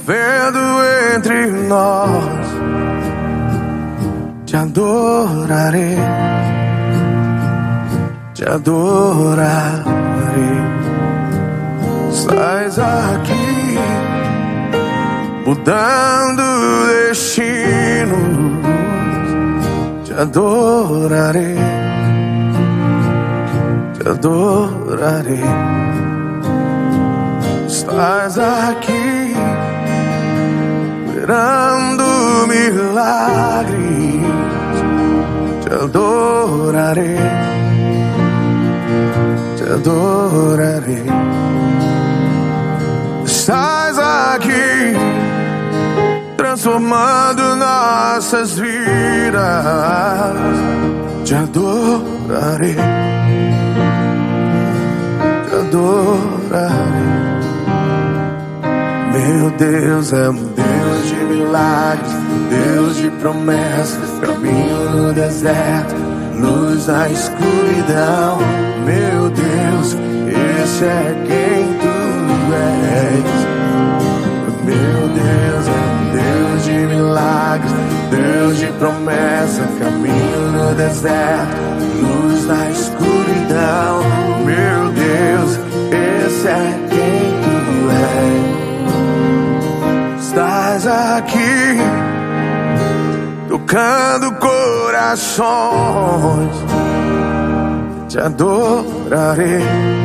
movendo entre nós. Te adorarei, te adorarei. Estás aqui, mudando destinos. Te adorarei, te adorarei. Estás aqui, operando milagres. Te adorarei, te adorarei. Estás aqui, transformando nossas vidas. Te adorarei, te adorarei. Meu Deus é um Deus de milagres, Deus de promessas, caminho no deserto, luz na escuridão. Meu Deus, esse é quem tu és. Meu Deus é um Deus de milagres, Deus de promessa, caminho no deserto, luz na escuridão. Meu Deus, esse é quem tu és. Estás aqui, tocando corações. Te adorarei,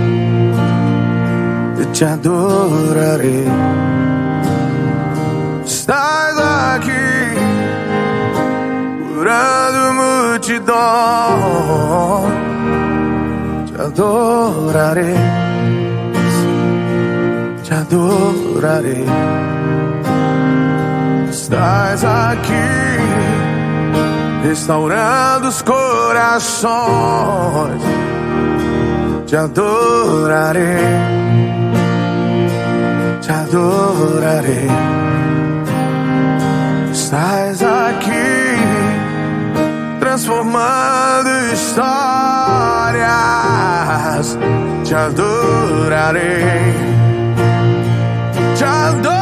te adorarei. Estás aqui, curando multidão. Te adorarei, te adorarei. Estás aqui, restaurando os corações. Te adorarei, te adorarei. Estás aqui, transformando histórias. Te adorarei, te adorarei.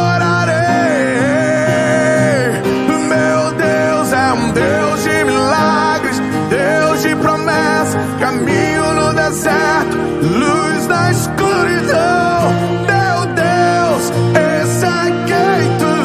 Deus de milagres, Deus de promessa, caminho no deserto, luz na escuridão. Meu Deus, esse é quem tu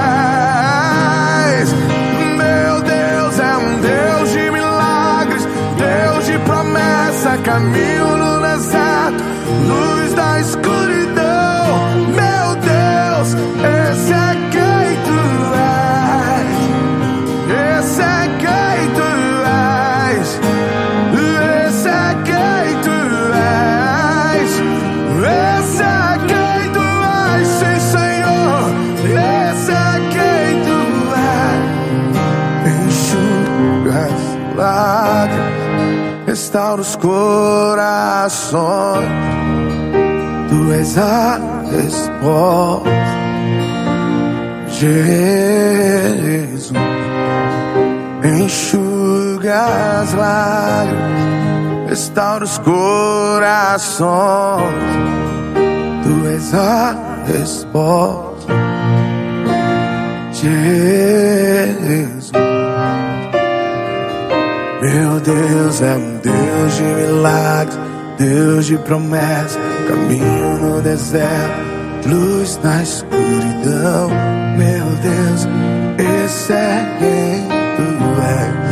és. Meu Deus é um Deus de milagres, Deus de promessa, caminho no deserto, luz na escuridão. Meu Deus, esse é quem tu és. Esse é quem tu és, esse é quem tu és, esse é quem tu és, sim Senhor, esse é quem tu és. Enxuga as lágrimas, restaura os corações. Tu és a resposta, Jesus. Enxuga as lágrimas, restaura os corações. Tu és a resposta, Jesus. Meu Deus é um Deus de milagres, Deus de promessa, caminho no deserto, luz na escuridão. Meu Deus, esse é quem tu és.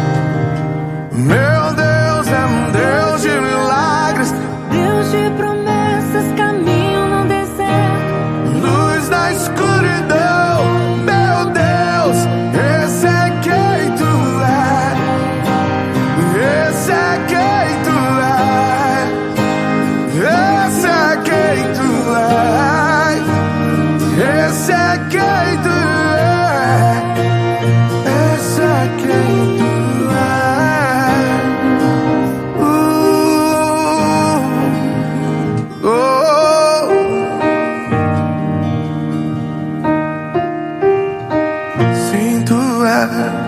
Meu Deus é um Deus de milagres, Deus de promessas, caminho no deserto, luz na escuridão. Meu Deus, esse é quem tu és. Esse é quem tu és. Esse é quem tu és. Esse é quem tu és. Esse é quem tu és. Sim, tu és.